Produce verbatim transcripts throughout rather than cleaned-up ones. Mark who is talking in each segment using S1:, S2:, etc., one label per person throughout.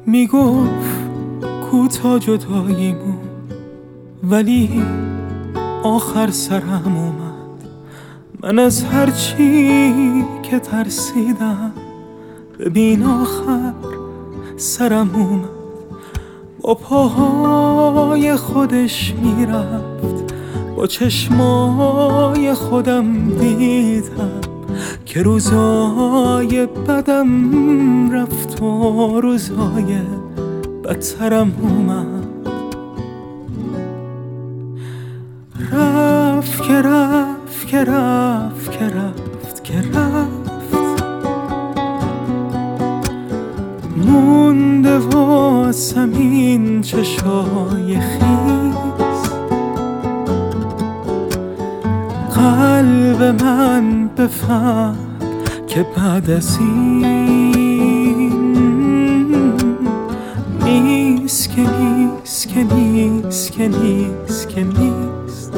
S1: میگفت کوتا جداییمون، ولی آخر سرم اومد. من از هر چی که ترسیدم، ببین آخر سرم اومد. با پاهای خودش میرفت، با چشمای خودم دیدم که روزای بدم رفت و روزای بدترم اومد. رفت که رفت که رفت که رفت که رفت، مونده واسم این چشای خیز. قلب من بفهم که بعد از این نیست که نیست که نیست که نیست که نیست.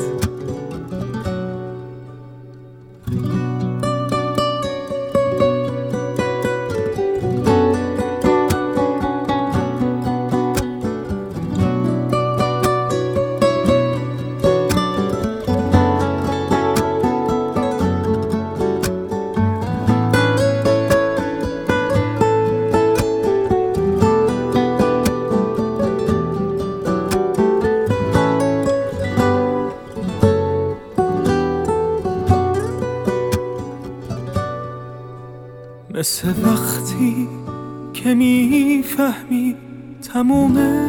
S1: مثل وقتی که میفهمی تمومه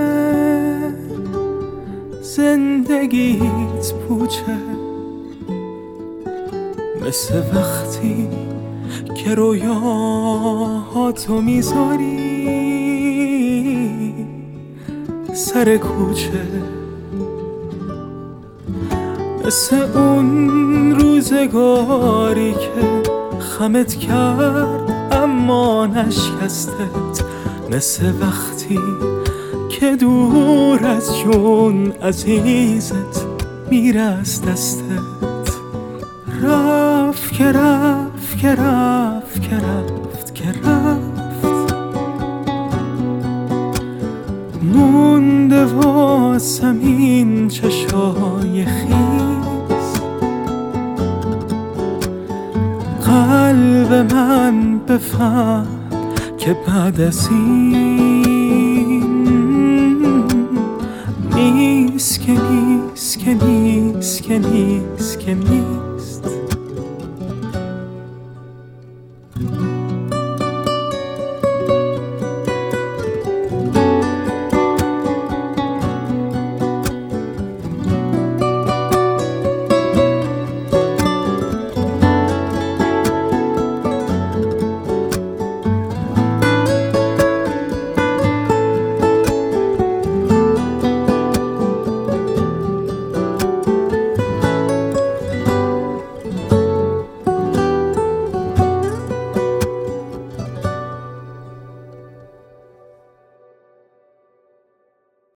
S1: زندگیت پوچه، مثل وقتی که رویاهاتو میذاری سر کوچه، مثل اون روزگاری که خمت کرد اما نشکستت، مثل وقتی که دور از جون عزیزت میره از دستت. رفت که رفت که رفت که رفت که رفت، مونده واسم این چشای خیز. قلب من بفهم که بعد از این نیست که نیست که نیست که نیست که نیست.